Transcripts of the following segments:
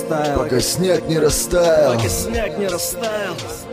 растаял, пока снег не растаял, пока снег не растаял.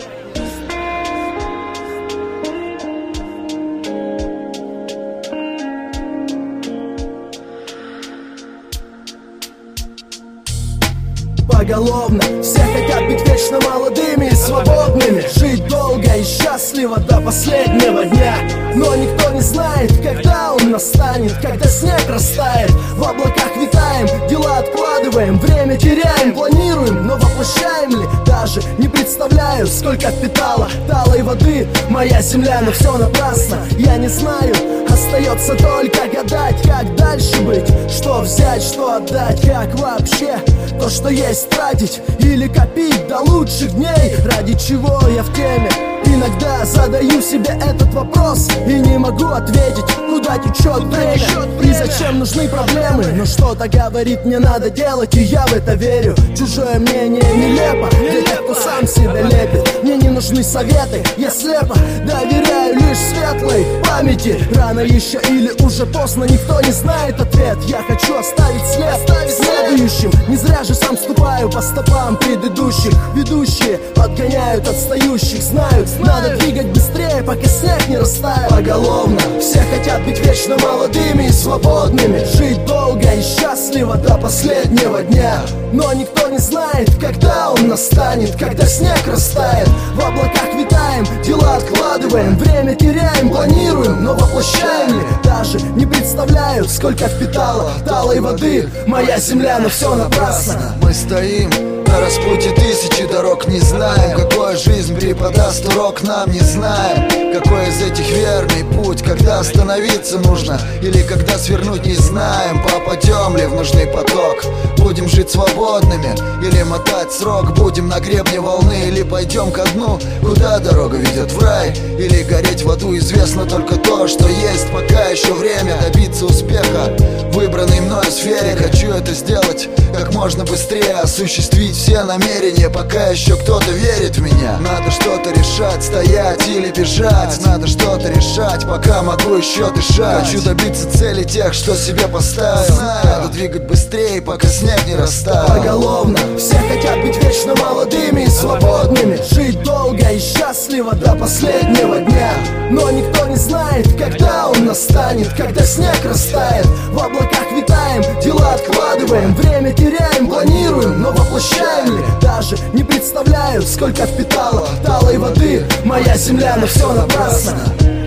Поголовно все хотят быть вечно молодыми и свободными, жить долго и счастливо до последнего дня. Но никто не знает, когда он настанет, когда снег растает. В облаках витаем, дела откладываем, время теряем, планируем, но воплощаем ли? Даже не представляю, сколько впитала талой воды моя земля, но все напрасно. Я не знаю, остается только гадать, как дальше быть, что взять, что отдать, как вообще то, что есть, тратить или копить до лучших дней. Ради чего я в теме? Иногда задаю себе этот вопрос и не могу ответить, куда течет время и зачем нужны проблемы. Но что-то говорит, мне надо делать, и я в это верю. Чужое мнение нелепо для тех, кто сам себя лепит. Мне не нужны советы, я слепо доверяю лишь светлой памяти. Рано еще или уже поздно, никто не знает ответ. Я хочу оставить след следующим. Не зря же сам ступаю по стопам предыдущих. Ведущие подгоняют отстающих, знают, надо двигать быстрее, пока снег не растаял. Поголовно все хотят быть вечно молодыми и свободными, жить долго и счастливо до последнего дня. Но никто не знает, когда он настанет, когда снег растает. В облаках витаем, дела откладываем, время теряем, планируем, но воплощаем ли? Даже не представляю, сколько впитала талой воды моя земля, но все напрасно. Мы стоим на распутье тысячи дорог, не знаем, какой жизнь преподаст урок нам, не знаем, какой из этих верный путь, когда остановиться нужно или когда свернуть, не знаем. Попадем ли в нужный поток, будем жить свободными или мотать срок, будем на гребне волны или пойдем ко дну, куда дорога ведет, в рай или гореть в аду. Известно только то, что есть пока еще время добиться успеха в выбранной мною сфере. Хочу это сделать как можно быстрее, осуществить все намерения, пока еще кто-то верит в меня. Надо что-то решать, стоять или бежать. Надо что-то решать, пока могу еще дышать. Хочу добиться цели тех, что себе поставил. Надо двигать быстрее, пока снег не растаял. Поголовно все хотят быть вечно молодыми и свободными, жить долго и счастливо до последнего дня. Но никто не знает, когда он настанет, когда снег растает. В облаках витаем, дела откладываем, время теряем, планируем, но воплощаем ли? Даже не представляю, сколько впитала талой воды моя земля, но все напрасно.